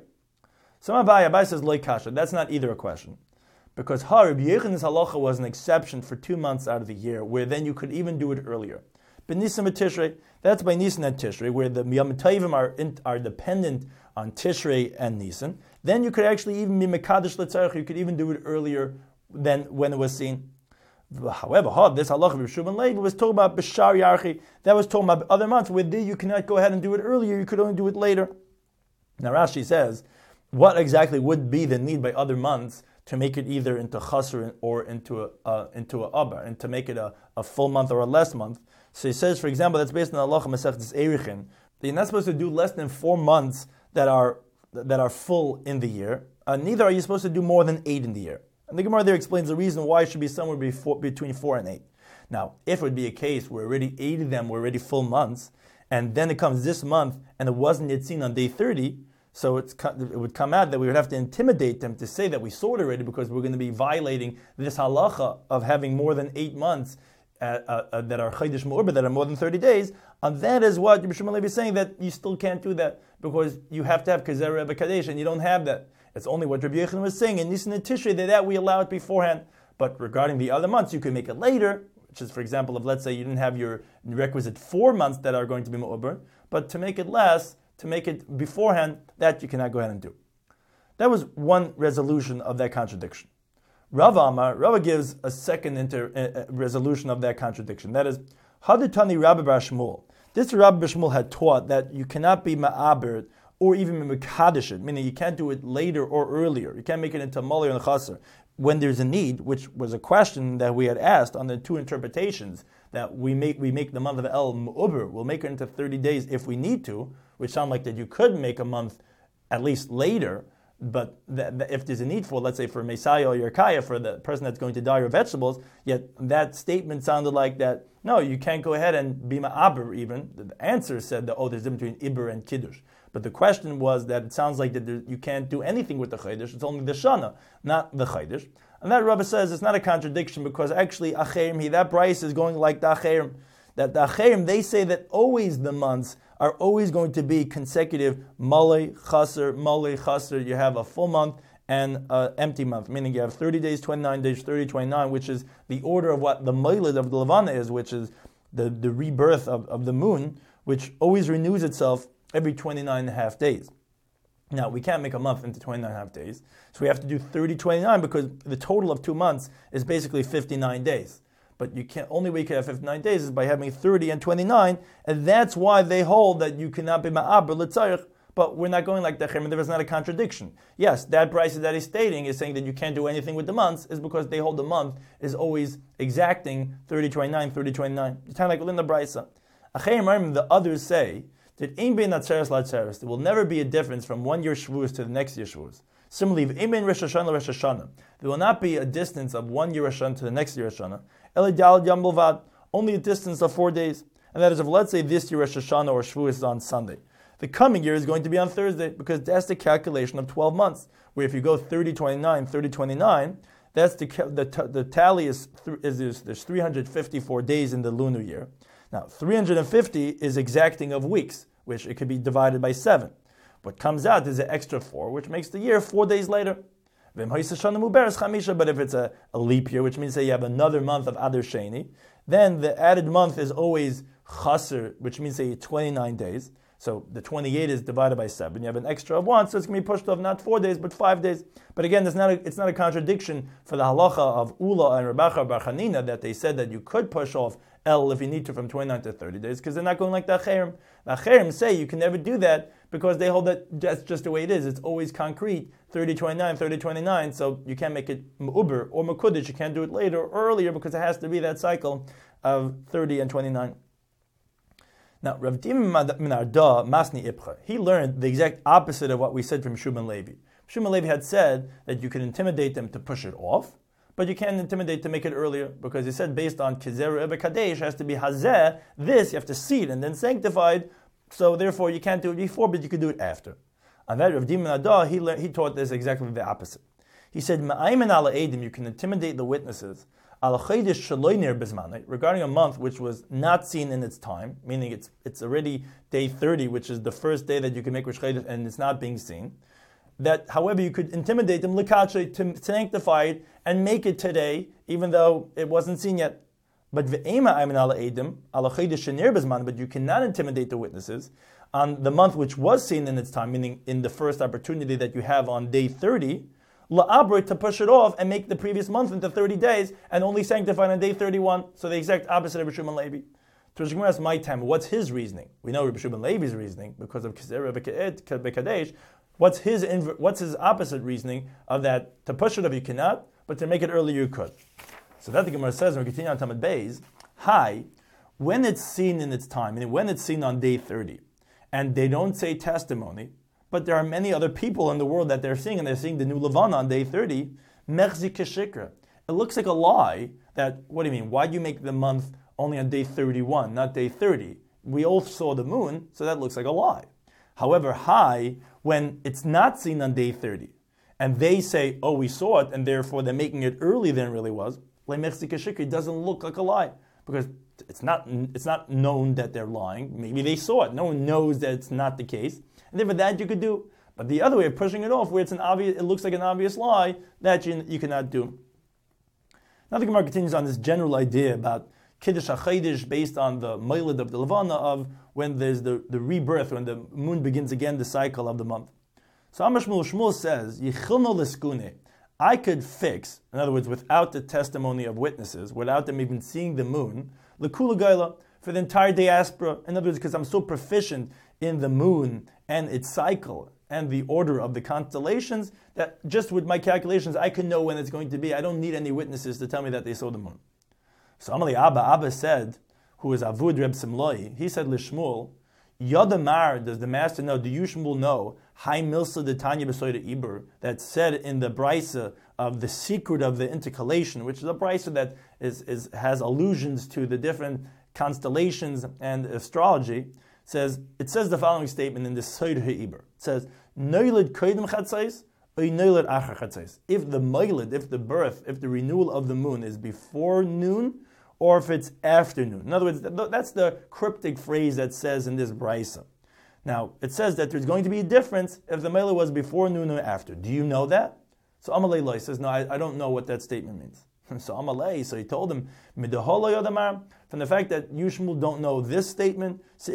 Speaker 1: So Abai, Abai says Loi Kasha. That's not either a question. Because Ha, Rabbi Yechanan's halacha was an exception for two months out of the year, where then you could even do it earlier. But Nisan and Tishrei, that's by Nisan and Tishrei, where the Yom Tovim are, in, are dependent on Tishrei and Nisan. Then you could actually even be Mekadosh L'tzarech, you could even do it earlier than when it was seen. However, this halacha of Shimon Levi was talking about B'shar Yarchi, that was talking about other months, where there you cannot go ahead and do it earlier, you could only do it later. Now Rashi says, what exactly would be the need by other months to make it either into chasr or into a uh, into a abar, and to make it a, a full month or a less month? So he says, for example, that's based on halacha Masechtas Eirichin, that you're not supposed to do less than four months that are that are full in the year. Uh, neither are you supposed to do more than eight in the year. And the Gemara there explains the reason why it should be somewhere before, between four and eight. Now, if it would be a case where already eight of them were already full months, and then it comes this month and it wasn't yet seen on day thirty, so it's, it would come out that we would have to intimidate them to say that we saw it already, because we're going to be violating this halacha of having more than eight months uh, uh, uh, that are chaydish mu'urba, that are more than thirty days. And that is what Rabbi Shimon Levi is saying, that you still can't do that, because you have to have Kezer Rebbe Kadesh, and you don't have that. It's only what Rabbi Yechanan was saying in Nisan and Tishrei, that, that we allow it beforehand. But regarding the other months, you can make it later, which is, for example, if let's say you didn't have your requisite four months that are going to be mu'urba, but to make it less, to make it beforehand, that you cannot go ahead and do. That was one resolution of that contradiction. Rav Amar, Rav gives a second inter, uh, resolution of that contradiction. That is, Haditani Rabbi Bar Shmuel. This Rabbi Bar Shmuel had taught that you cannot be ma'aber or even mekadesh, meaning you can't do it later or earlier. You can't make it into Mali or Chaser when there's a need, which was a question that we had asked on the two interpretations, that we make we make the month of El Mu'uber, we'll make it into thirty days if we need to, which sound like that you could make a month at least later, but that, that if there's a need for, let's say for Messiah or Yerkaya, for the person that's going to dye your vegetables, yet that statement sounded like that, no, you can't go ahead and be ma'aber even. The answer said that, oh, there's a difference between Iber and Kiddush. But the question was that it sounds like that there, you can't do anything with the Chaydish, it's only the Shana, not the Chaydish. And that Rabbi says it's not a contradiction, because actually Acherim, he, that Bryce is going like the Acherim. That the Acherim, they say that always the months are always going to be consecutive, Malay, Chaser, Malay, Chaser. You have a full month and an empty month, meaning you have thirty days, twenty-nine days, thirty, twenty-nine, which is the order of what the Mailid of the Levana is, which is the, the rebirth of, of the moon, which always renews itself every twenty-nine and a half days. Now, we can't make a month into twenty-nine and a half days, so we have to do thirty, twenty-nine, because the total of two months is basically fifty-nine days. But you can't, only way you can have fifty-nine days is by having thirty and twenty-nine, and that's why they hold that you cannot be ma'aber l'tzarech. But we're not going like that, and there is not a contradiction. Yes, that price that he's stating is saying that you can't do anything with the months, is because they hold the month is always exacting thirty, twenty-nine, thirty, twenty-nine. It's kind of like Linda Brisa. The others say that ein bein atzeres latzeres, there will never be a difference from one year Shavuos to the next year Shavuos. Similarly, ein bein Rosh Hashanah Rosh Hashanah, there will not be a distance of one year Rosh Hashanah to the next year Rosh Hashanah. Eli dal yom bilvad, only a distance of four days. And that is, if let's say this year Rosh Hashanah or Shavuos is on Sunday, the coming year is going to be on Thursday, because that's the calculation of twelve months. Where if you go thirty, twenty-nine, thirty, twenty-nine, that's the the, the tally is, is, is there's three hundred fifty-four days in the lunar year. Now, three hundred fifty is exacting of weeks, which it could be divided by seven. What comes out is an extra four, which makes the year four days later. But if it's a, a leap year, which means that you have another month of Adar Sheni, then the added month is always chaser, which means say twenty-nine days. So the twenty-eight is divided by seven. You have an extra of one, so it's going to be pushed off not four days, but five days. But again, it's not a, it's not a contradiction for the halacha of Ula and Rabacha Bar Chanina that they said that you could push off El if you need to from twenty-nine to thirty days, because they're not going like the Acherim. The Acherim say you can never do that because they hold that that's just the way it is. It's always concrete, thirty twenty-nine, thirty twenty-nine, so you can't make it Uber or Makudish. You can't do it later or earlier because it has to be that cycle of thirty and twenty-nine. Now, Rav Dim Minarda Masni Ipcha, he learned the exact opposite of what we said from Shuman Levi. Shuman Levi had said that you can intimidate them to push it off, but you can't intimidate to make it earlier, because he said based on Kizer Ebe Kadesh has to be Hazeh, this you have to seed and then sanctified, so therefore you can't do it before, but you can do it after. And that Rav Dim Minarda, he, learned, he taught this exactly the opposite. He said, Ma'ayman ala Edim, you can intimidate the witnesses, regarding a month which was not seen in its time, meaning it's it's already day thirty, which is the first day that you can make Rosh Chodesh, and it's not being seen. That, however, you could intimidate them likache to sanctify it and make it today, even though it wasn't seen yet. But ve'ema ayman ala edim ala chodesh shenir bezman, but you cannot intimidate the witnesses on the month which was seen in its time, meaning in the first opportunity that you have on day thirty. La'abrit, to push it off and make the previous month into thirty days and only sanctify on day thirty-one. So the exact opposite of Rabbi Shimon Levi. To Rosh Gemara's my time, what's his reasoning? We know Rabbi Shimon Levi's reasoning because of Kizer Bekadesh. What's his what's his opposite reasoning of that? To push it off you cannot, but to make it earlier you could. So that the Gemara says, and we continue on Tamid Beis, hi, when it's seen in its time, and when it's seen on day thirty, and they don't say testimony, but there are many other people in the world that they're seeing, and they're seeing the new Levana on day thirty. Mechzi keshikra. It looks like a lie. That, what do you mean? Why do you make the month only on day thirty-one, not day thirty? We all saw the moon, so that looks like a lie. However, high, when it's not seen on day thirty, and they say, oh, we saw it, and therefore they're making it earlier than it really was, mechzi keshikra, it doesn't look like a lie. Because it's not, it's not known that they're lying. Maybe they saw it. No one knows that it's not the case. And therefore that you could do. But the other way of pushing it off, where it's an obvious, it looks like an obvious lie, that you, you cannot do. Now the Gemara continues on this general idea about Kiddush HaChodesh based on the Moiled of the Levana of when there's the, the rebirth, when the moon begins again the cycle of the month. So Amar Shmuel, Shmuel says, Yichilno l'skune, I could fix, in other words, without the testimony of witnesses, without them even seeing the moon, l'kula gaila, for the entire diaspora. In other words, because I'm so proficient in the moon and its cycle and the order of the constellations, that just with my calculations, I can know when it's going to be. I don't need any witnesses to tell me that they saw the moon. So Amalei Abba, Abba said, who is Avud Reb Simloi, he said Lishmuel, Yadamar, does the master know, do you Shmuel know, Hai Milsa de Tanya Besoida Iber, that's said in the Brisa of the secret of the intercalation, which is a Brisa that is, is has allusions to the different constellations and astrology, says it says the following statement in the Soid HaIber. It says, Noilid Koidim Chatzais, or Noilid Achar Chatzais. If the Moilid, if the birth, if the renewal of the moon is before noon, or if it's afternoon. In other words, that's the cryptic phrase that says in this Brisa. Now, it says that there's going to be a difference if the Moilid was before noon or after. Do you know that? So Amalei Loi says, no, I, I don't know what that statement means. So Amalei, so he told him, from the fact that you Shmuel don't know this statement, so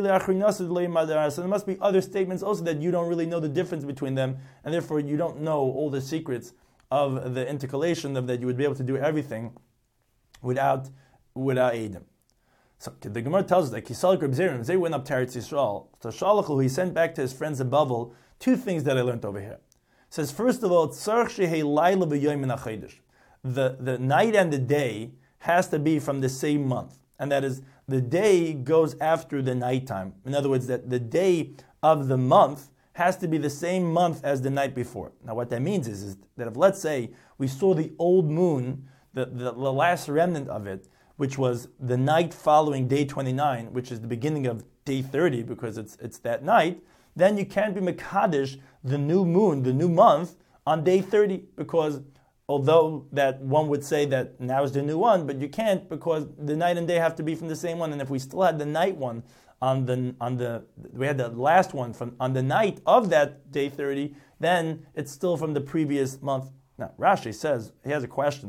Speaker 1: there must be other statements also that you don't really know the difference between them, and therefore you don't know all the secrets of the intercalation, of that you would be able to do everything without without Edom. So the Gemara tells us that Kisalik Reb Zerim, they went up to Eretz Yisrael. So Shalachu, he sent back to his friends in Bavel two things that I learned over here. It says, first of all, the, the night and the day has to be from the same month. And that is, the day goes after the nighttime. In other words, that the day of the month has to be the same month as the night before. Now what that means is, is that if, let's say, we saw the old moon, the, the, the last remnant of it, which was the night following day twenty-nine, which is the beginning of day thirty, because it's it's that night, then you can't be Mekadesh, the new moon, the new month, on day thirty, because although that one would say that now is the new one, but you can't, because the night and day have to be from the same one, and if we still had the night one on the, on the we had the last one from on the night of that day thirty, then it's still from the previous month. Now, Rashi says, he has a question,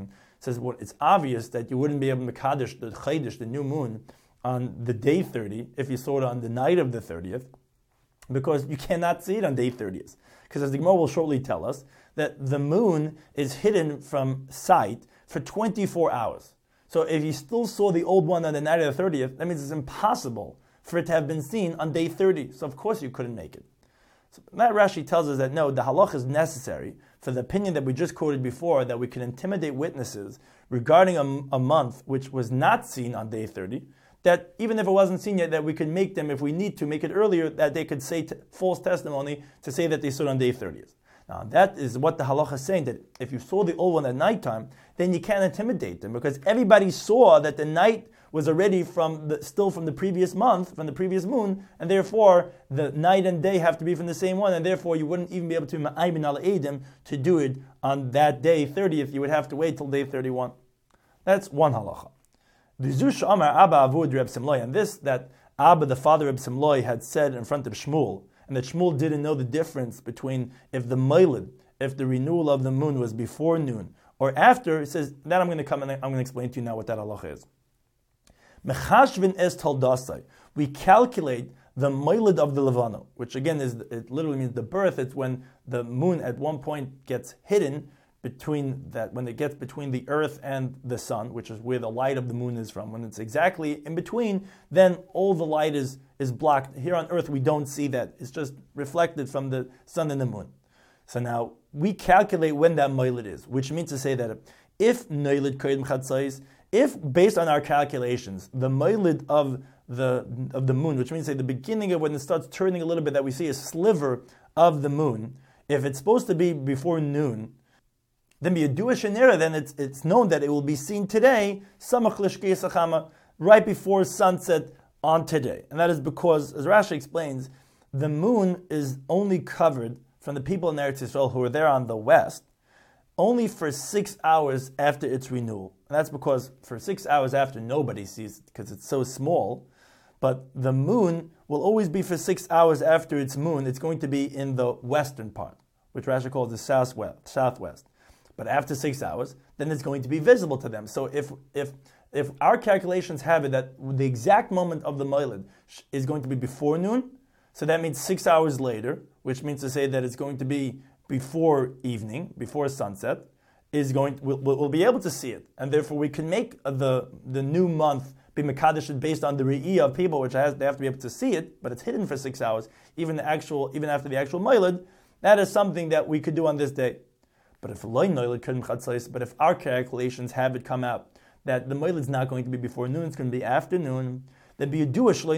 Speaker 1: says well, it's obvious that you wouldn't be able to Mekadesh the Chaydish, the new moon, on the day thirty, if you saw it on the night of the thirtieth, because you cannot see it on day thirtieth. Because as the Gemara will shortly tell us, that the moon is hidden from sight for twenty-four hours. So if you still saw the old one on the night of the thirtieth, that means it's impossible for it to have been seen on day thirty. So of course you couldn't make it. So that Rashi tells us that no, the halach is necessary for the opinion that we just quoted before, that we can intimidate witnesses regarding a, a month which was not seen on day thirty, that even if it wasn't seen yet, that we could make them, if we need to make it earlier, that they could say t- false testimony to say that they saw it on day thirtieth. Now that is what the halacha is saying, that if you saw the old one at nighttime, then you can't intimidate them, because everybody saw that the night was already from the, still from the previous month, from the previous moon, and therefore the night and day have to be from the same one, and therefore you wouldn't even be able to ma'aymin al edim to do it on that day thirtieth. You would have to wait till day thirty-one. That's one halacha. V'zu Amar Abba Avud Reb Simloi, and this that Abba, the father of Simloi, had said in front of Shmuel, and that Shmuel didn't know the difference between if the Moiled, if the renewal of the moon was before noon or after. It says that I'm going to come and I'm going to explain to you now what that halacha is. Mechashvin es taldasai. We calculate the moiled of the levana, which again is it literally means the birth. It's when the moon at one point gets hidden between that, when it gets between the earth and the sun, which is where the light of the moon is from. When it's exactly in between, then all the light is is blocked. Here on earth we don't see that. It's just reflected from the sun and the moon. So now we calculate when that moiled is, which means to say that if noiled koyim chatzais, if based on our calculations, the moiled of the of the moon, which means say the beginning of when it starts turning a little bit, that we see a sliver of the moon, if it's supposed to be before noon, then be a Dua Shanira, then it's it's known that it will be seen today, Samach Lishkei Sachama, right before sunset on today. And that is because, as Rashi explains, the moon is only covered from the people in Eretz Yisrael who are there on the west, only for six hours after its renewal. And that's because for six hours after, nobody sees it because it's so small. But the moon will always be for six hours after its moon. It's going to be in the western part, which Rashi calls the southwest. southwest. But after six hours, then it's going to be visible to them. So if if if our calculations have it that the exact moment of the moiled is going to be before noon, so that means six hours later, which means to say that it's going to be before evening, before sunset, is going. We'll, we'll be able to see it, and therefore we can make the the new month be mekadesh based on the re'iyah of people, which has, they have to be able to see it, but it's hidden for six hours, even the actual, even after the actual moiled. That is something that we could do on this day. But if but if our calculations have it come out that the moiled is not going to be before noon, it's going to be afternoon, then be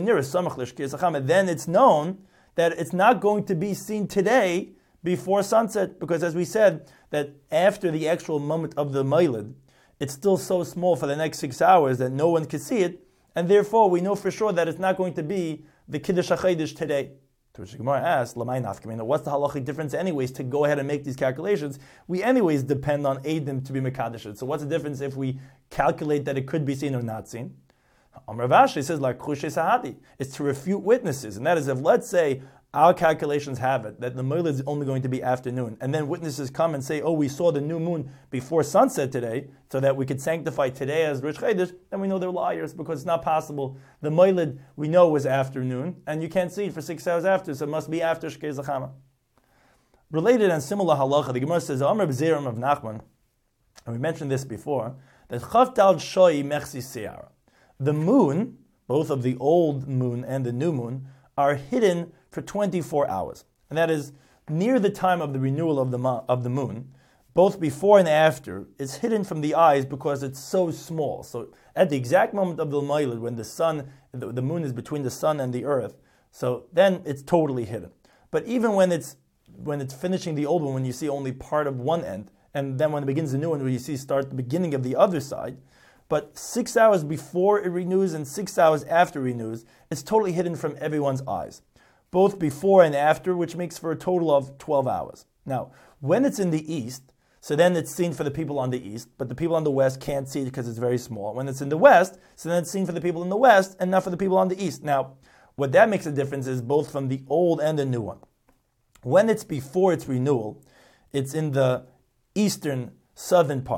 Speaker 1: then it's known that it's not going to be seen today before sunset, because as we said, that after the actual moment of the moiled, it's still so small for the next six hours that no one can see it, and therefore we know for sure that it's not going to be the Kiddush HaChaydish today. To which the Gemara asks, Lamai nafkamina, what's the halachic difference anyways to go ahead and make these calculations? We anyways depend on Eidim to be Mekadesh. So what's the difference if we calculate that it could be seen or not seen? Amar Vashi says, like Chushe Sahadi, it's to refute witnesses. And that is, if let's say our calculations have it that the moiled is only going to be afternoon, and then witnesses come and say, oh, we saw the new moon before sunset today, so that we could sanctify today as Rish Chodesh, then we know they're liars, because it's not possible. The moiled we know was afternoon, and you can't see it for six hours after, so it must be after Shkei Zachama. Related and similar halacha, the Gemara says, Amar B'Zeram of Nachman, and we mentioned this before, that Chavtal Shoi Mechsi Seara. The moon, both of the old moon and the new moon, are hidden for twenty-four hours. And that is near the time of the renewal of the mo- of the moon, both before and after, it's hidden from the eyes because it's so small. So at the exact moment of the moiled, when the sun, the, the moon is between the sun and the earth, so then it's totally hidden. But even when it's when it's finishing the old one, when you see only part of one end, and then when it begins the new one, where you see start the beginning of the other side, but six hours before it renews and six hours after it renews, it's totally hidden from everyone's eyes, both before and after, which makes for a total of twelve hours. Now, when it's in the east, so then it's seen for the people on the east, but the people on the west can't see it because it's very small. When it's in the west, so then it's seen for the people in the west and not for the people on the east. Now, what that makes a difference is both from the old and the new one. When it's before its renewal, it's in the eastern, southern part,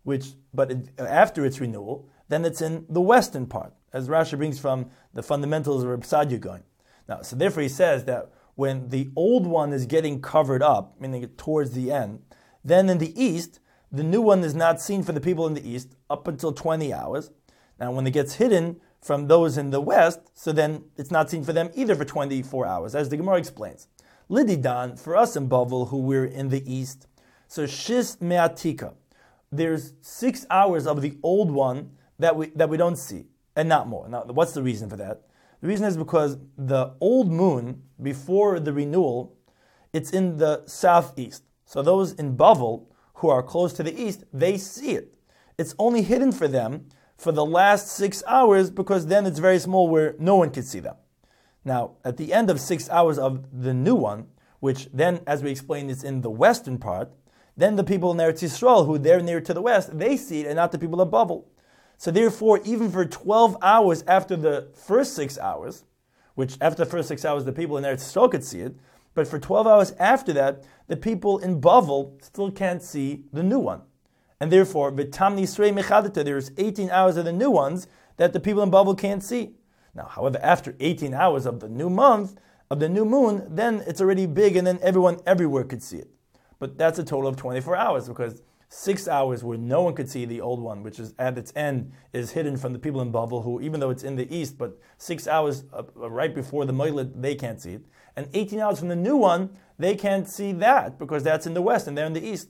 Speaker 1: which but it, after its renewal, then it's in the western part, as Rashi brings from the fundamentals of Reb Sadia going. Now, so therefore he says that when the old one is getting covered up, meaning towards the end, then in the east, the new one is not seen for the people in the east up until twenty hours. Now, when it gets hidden from those in the west, so then it's not seen for them either for twenty-four hours, as the Gemara explains. Lididan, for us in Bavel, who we're in the east, so Shis Me'atika, there's six hours of the old one that we that we don't see, and not more. Now, what's the reason for that? The reason is because the old moon, before the renewal, it's in the southeast. So those in Bavel, who are close to the east, they see it. It's only hidden for them for the last six hours because then it's very small where no one can see them. Now, at the end of six hours of the new one, which then, as we explained, is in the western part, then the people in Eretz Yisrael, who they're near to the west, they see it and not the people of Bavel. So therefore, even for twelve hours after the first six hours, which after the first six hours the people in Eretz Yisrael could see it, but for twelve hours after that, the people in Bavel still can't see the new one. And therefore, v'tam nisrei mechadata, there's eighteen hours of the new ones that the people in Bavel can't see. Now, however, after eighteen hours of the new month, of the new moon, then it's already big and then everyone everywhere could see it. But that's a total of twenty-four hours because six hours where no one could see the old one, which is at its end, is hidden from the people in Bavel, who, even though it's in the east, but six hours uh, right before the Moiled, they can't see it. And eighteen hours from the new one, they can't see that because that's in the west and they're in the east.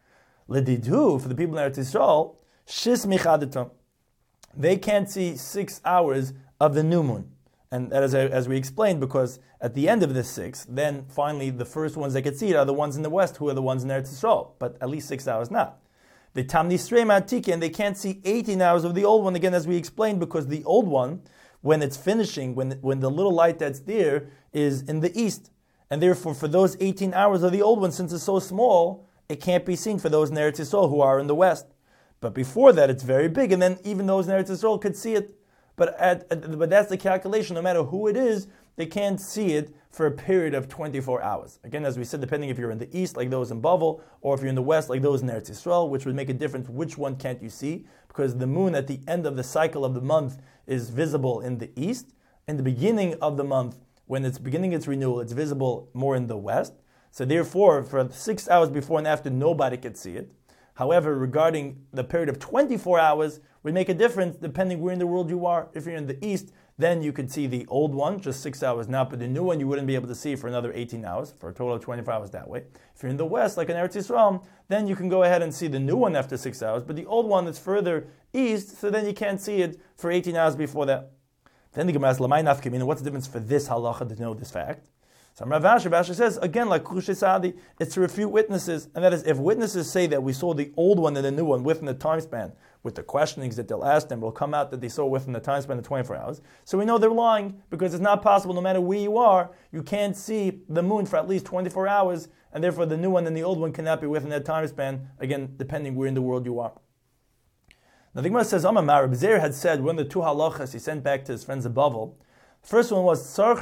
Speaker 1: L'didu, for the people in Eretz Yisrael, shis michadatam, they can't see six hours of the new moon. And that is, as we explained, because at the end of the six, then finally the first ones that can see it are the ones in the west, who are the ones in Eretz Yisrael, but at least six hours not. The tam nisrei ma'atika, and they can't see eighteen hours of the old one, again, as we explained, because the old one, when it's finishing, when, when the little light that's there is in the east. And therefore, for those eighteen hours of the old one, since it's so small, it can't be seen for those in Eretz Yisrael who are in the west. But before that, it's very big, and then even those in Eretz Yisrael could see it. But at, at, but that's the calculation. No matter who it is, they can't see it for a period of twenty-four hours. Again, as we said, depending if you're in the east, like those in Bavel, or if you're in the west, like those in Eretz Yisrael, which would make a difference which one can't you see, because the moon at the end of the cycle of the month is visible in the east. In the beginning of the month, when it's beginning its renewal, it's visible more in the west. So therefore, for six hours before and after, nobody could see it. However, regarding the period of twenty-four hours, would make a difference depending where in the world you are. If you're in the east, then you could see the old one, just six hours now, but the new one you wouldn't be able to see for another eighteen hours, for a total of twenty-four hours that way. If you're in the west, like in Eretz Yisrael, then you can go ahead and see the new one after six hours, but the old one is further east, so then you can't see it for eighteen hours before that. Then the Gemara asks, Lamai nafka, what's the difference for this halacha to know this fact? So Rav Asher, Rav Asher says, again, like Kushei Sadi, it's to refute witnesses, and that is, if witnesses say that we saw the old one and the new one within the time span, with the questionings that they'll ask them, will come out that they saw within the time span of twenty-four hours. So we know they're lying, because it's not possible, no matter where you are, you can't see the moon for at least twenty-four hours, and therefore the new one and the old one cannot be within that time span, again, depending where in the world you are. Now the Gemara says, Amar Reb Zeir had said, one of the two halachas he sent back to his friends of Bavel, the first one was,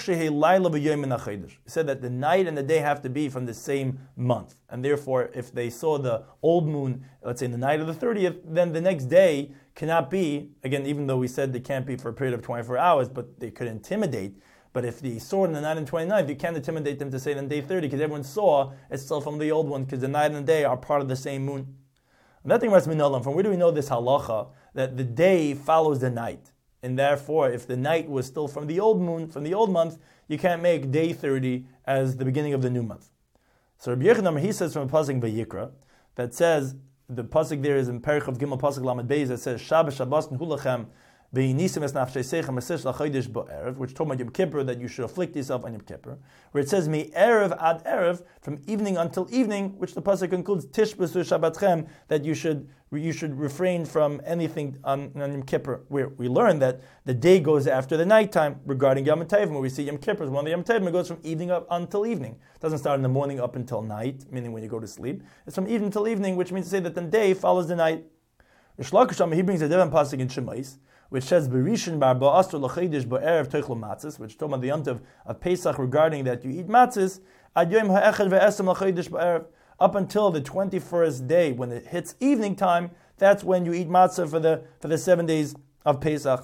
Speaker 1: he said that the night and the day have to be from the same month. And therefore, if they saw the old moon, let's say in the night of the thirtieth, then the next day cannot be, again, even though we said they can't be for a period of twenty-four hours, but they could intimidate. But if they saw it on the night and twenty-ninth, you can't intimidate them to say it on day thirty, because everyone saw it's still from the old one, because the night and the day are part of the same moon. And that thing must be known. From where do we know this halacha, that the day follows the night? And therefore, if the night was still from the old moon, from the old month, you can't make day thirty as the beginning of the new month. So Rabbi Yechidam, he says from a pasuk Vayikra, that says, the pasuk there is in Perich of Gimel pasuk Lamed Beis, that says, Shabbos Shabbos Hulachem Ve'inisim es nafshei sechem esish lachodesh ba'erev, which told about Yom Kippur, that you should afflict yourself on Yom Kippur, where it says, Mi erev ad erev, from evening until evening, which the pasuk includes Tishbesu Shabbatchem, that you should you should refrain from anything on, on Yom Kippur, where we learn that the day goes after the nighttime. Regarding Yom Tovim, where we see Yom Kippur is one of the Yom Tovim, it goes from evening up until evening. It doesn't start in the morning up until night, meaning when you go to sleep. It's from evening till evening, which means to say that the day follows the night. Rish Lakish, he brings a different pasuk in Shemais, which says Berishin bar ba'asr l'chaydish ba'erev toichlu matzis, which talks about the yontiv of Pesach regarding that you eat matzis ad yom ha'echad ve'esem l'chaydish ba'erev, up until the twenty-first day when it hits evening time. that's when you eat matzah for the for the seven days of Pesach.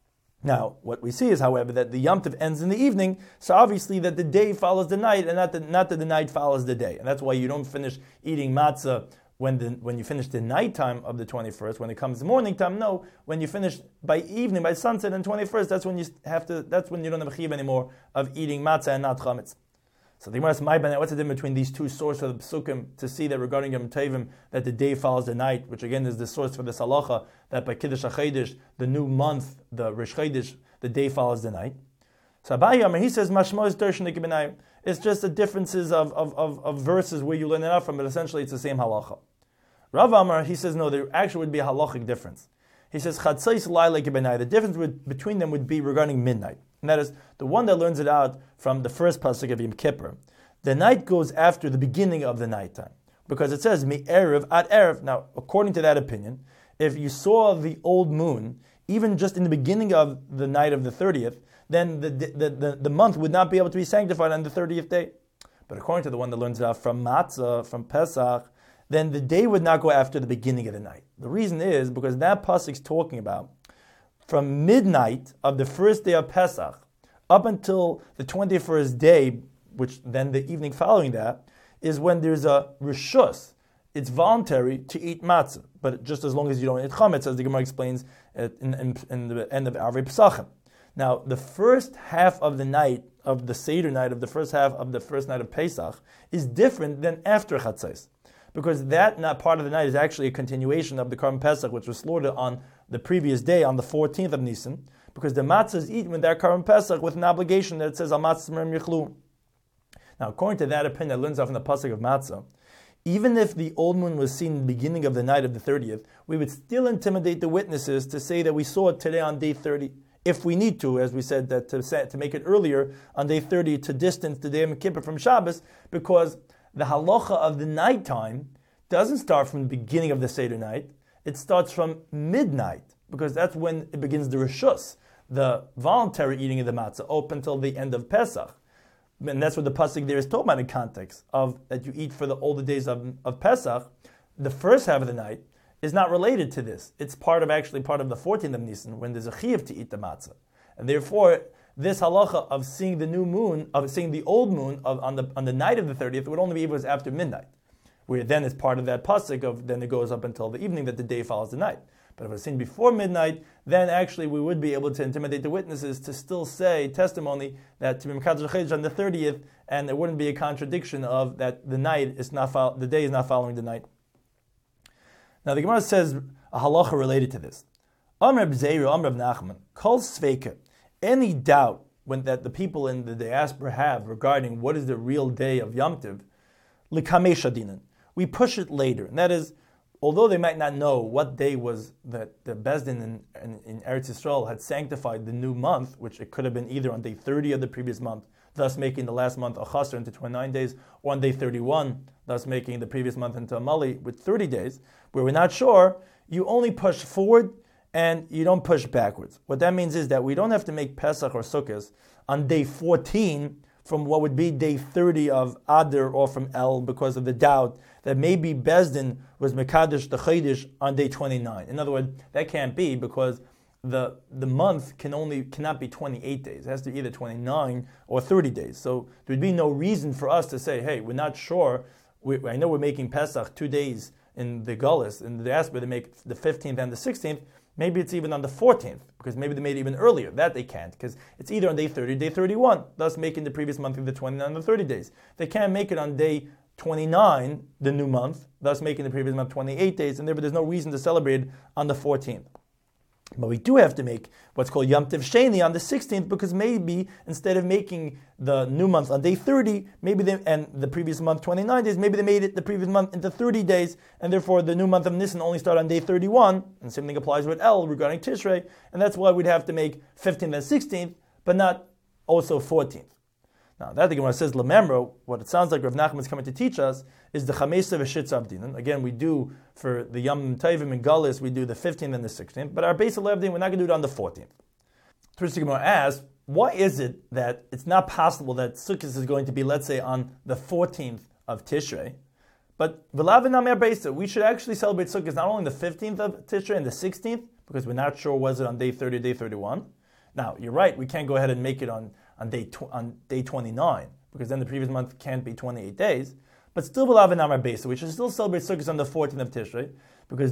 Speaker 1: Now, what we see is, however, that the Yom Tov ends in the evening, so obviously that the day follows the night, and not, the, not that the night follows the day. And that's why you don't finish eating matzah when the, when you finish the nighttime of the twenty-first, when it comes morning time. No, when you finish by evening, by sunset on twenty-first, that's when you have to. That's when you don't have a chiyuv anymore of eating matzah and not chametz. So the Gemara asks, what's the difference between these two sources of the psukim to see that regarding Yom Tovim that the day follows the night, which again is the source for the halacha that by Kiddush HaChodesh, the new month, the Rish Chodesh, the day follows the night. So Abaye Amar, he says, Mashmo is Darshan Ikibinayim. It's just the differences of, of, of, of verses where you learn it out from, but essentially it's the same halacha. Rav Amar, he says, no, there actually would be a halachic difference. He says, Chatzais Laila Ikibinayim. The difference would, between them would be regarding midnight. And that is, the one that learns it out from the first pasuk of Yom Kippur, the night goes after the beginning of the nighttime. Because it says, Mi Erev at Erev. Now, according to that opinion, if you saw the old moon, even just in the beginning of the night of the thirtieth, then the, the, the, the month would not be able to be sanctified on the thirtieth day. But according to the one that learns it out from Matzah, from Pesach, then the day would not go after the beginning of the night. The reason is because that pasuk is talking about from midnight of the first day of Pesach up until the twenty-first day, which then the evening following that, is when there's a rishus. It's voluntary to eat matzah, but just as long as you don't eat chametz, as the Gemara explains in, in, in the end of Arvei Pesachim. Now, the first half of the night, of the Seder night, of the first half of the first night of Pesach, is different than after Chatzos. Because that not part of the night is actually a continuation of the Karban Pesach, which was slaughtered on the previous day, on the fourteenth of Nisan, because the matzah is eaten with that Karban Pesach with an obligation that it says, Al matzah merim yichlu. Now, according to that opinion that learns out from the pasuk of matzah, even if the old moon was seen in the beginning of the night of the thirtieth, we would still intimidate the witnesses to say that we saw it today on day thirty, if we need to, as we said, that to, say, to make it earlier on day thirty to distance the day of Yom Kippur from Shabbos, because the halacha of the nighttime doesn't start from the beginning of the Seder night, it starts from midnight, because that's when it begins the rishus, the voluntary eating of the matzah, up until the end of Pesach. And that's what the pasuk there is talking about in context of that you eat for the older days of, of Pesach. The first half of the night is not related to this. It's part of actually part of the fourteenth of Nisan when there's a chiyuv to eat the matzah, and therefore this halacha of seeing the new moon, of seeing the old moon of, on the on the night of the thirtieth would only be if it was after midnight, where then it's part of that pasuk of then it goes up until the evening that the day follows the night. But if it was seen before midnight, then actually we would be able to intimidate the witnesses to still say testimony that to be Mekadosh HaChodesh on the thirtieth, and there wouldn't be a contradiction of that the night is not fo- the day is not following the night. Now the Gemara says a halacha related to this. Amr B'Zeiru, Amr Nachman, Kol Sveika, any doubt when that the people in the diaspora have regarding what is the real day of Yom Tov, L'Kamei Shadinan, we push it later, and that is, although they might not know what day was that the Bezdin in, in, in Eretz Yisrael had sanctified the new month, which it could have been either on day thirty of the previous month, thus making the last month a chasr into twenty-nine days, or on day thirty-one, thus making the previous month into a mali with thirty days, where we're not sure, you only push forward and you don't push backwards. What that means is that we don't have to make Pesach or Sukkot on day fourteen from what would be day thirty of Adar or from El, because of the doubt that maybe Bezdin was Mekadosh the Chodesh on day twenty-nine. In other words, that can't be because the the month can only cannot be twenty-eight days. It has to be either twenty-nine or thirty days. So there'd be no reason for us to say, hey, we're not sure. We, I know we're making Pesach two days in the Gullus, in the diaspora, they make the fifteenth and the sixteenth. Maybe it's even on the fourteenth, because maybe they made it even earlier. That they can't, because it's either on day thirty or day thirty-one, thus making the previous month the twenty-nine or the thirty days. They can't make it on day twenty-nine, the new month, thus making the previous month twenty-eight days, and therefore there's no reason to celebrate it on the fourteenth. But we do have to make what's called Yom Tov Sheni on the sixteenth, because maybe instead of making the new month on day thirty, maybe they, and the previous month twenty-nine days, maybe they made it the previous month into thirty days, and therefore the new month of Nisan only started on day thirty-one, and same thing applies with El regarding Tishrei, and that's why we'd have to make fifteenth and sixteenth, but not also fourteenth. Now, that the Gemara says, Lememro, what it sounds like Rav Nachman is coming to teach us, is the Chamesa v'Shitz Avdinan. Again, we do, for the Yom Tovim and Galus, we do the fifteenth and the sixteenth, but our base of Levdin, we're not going to do it on the fourteenth. So the Gemara asks, why is it that it's not possible that Sukkot is going to be, let's say, on the fourteenth of Tishrei, But we should actually celebrate Sukkot not only the fifteenth of Tishrei and the sixteenth, because we're not sure was it on day thirty or day thirty-one. Now, you're right, we can't go ahead and make it on, on, day, tw- on day twenty-nine, because then the previous month can't be twenty-eight days. But still, we should still celebrate Sukkot on the fourteenth of Tishrei, because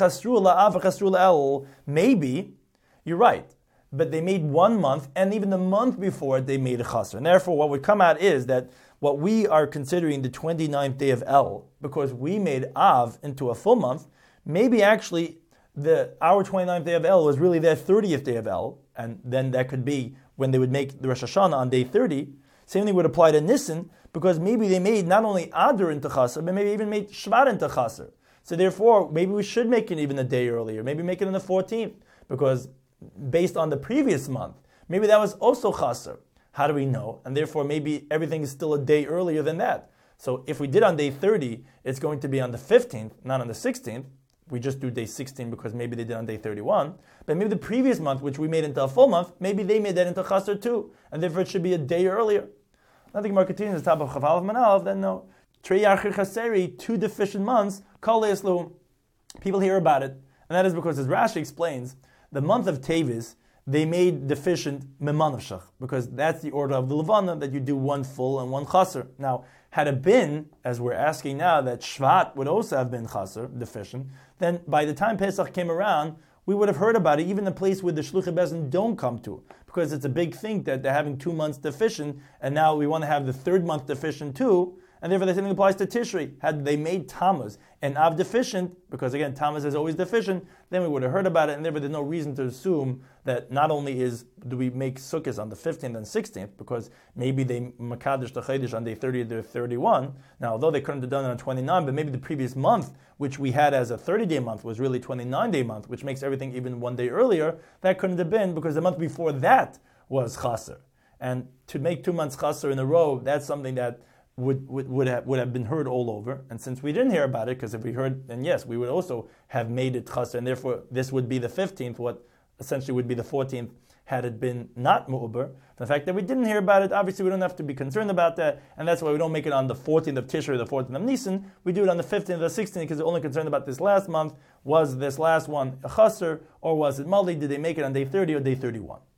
Speaker 1: maybe, you're right, but they made one month, and even the month before they made a chasr. And therefore, what would come out is that what we are considering the twenty-ninth day of El, because we made Av into a full month, maybe actually the our twenty-ninth day of El was really their thirtieth day of El, and then that could be when they would make the Rosh Hashanah on day thirty. Same thing would apply to Nisan, because maybe they made not only Adar into chasr, but maybe even made Shvat into chasr. So therefore, maybe we should make it even a day earlier. Maybe make it on the fourteenth, because based on the previous month, maybe that was also chasr. How do we know? And therefore, maybe everything is still a day earlier than that. So if we did on day thirty, it's going to be on the fifteenth, not on the sixteenth. We just do day sixteen because maybe they did on day thirty-one. But maybe the previous month, which we made into a full month, maybe they made that into chasr too. And therefore, it should be a day earlier. I think Gemara continues the top of Chav Aleph Manalav, then no. Trei Yachir Chaseri, two deficient months, Kol Leislu. People hear about it. And that is because, as Rashi explains, the month of Tevis, they made deficient Memanavshach, because that's the order of the Levana, that you do one full and one chasr. Now, had it been, as we're asking now, that Shvat would also have been chasr, deficient, then by the time Pesach came around, we would have heard about it, even the place where the Shluchei Bezin don't come to, because it's a big thing that they're having two months deficient, and now we want to have the third month deficient too, and therefore the same thing applies to Tishrei. Had they made Tammuz and Av deficient, because again, Tammuz is always deficient, then we would have heard about it, and therefore there's no reason to assume that not only is do we make Sukkot on the fifteenth and sixteenth, because maybe they Makadosh the Chodesh on day thirty or thirty-one. Now, although they couldn't have done it on twenty-nine, but maybe the previous month, which we had as a thirty-day month, was really twenty-nine day month, which makes everything even one day earlier. That couldn't have been, because the month before that was Chaser. And to make two months Chaser in a row, that's something that would would would have, would have been heard all over. And since we didn't hear about it, because if we heard, then yes, we would also have made it Chaser, and therefore this would be the fifteenth, what essentially would be the fourteenth, had it been not Mu'uber. The fact that we didn't hear about it, obviously we don't have to be concerned about that, and that's why we don't make it on the fourteenth of Tishrei or the fourteenth of Nisan. We do it on the fifteenth or sixteenth, because we're only concerned about this last month. Was this last one a Chaser, or was it Mali? Did they make it on day thirty or day thirty-one?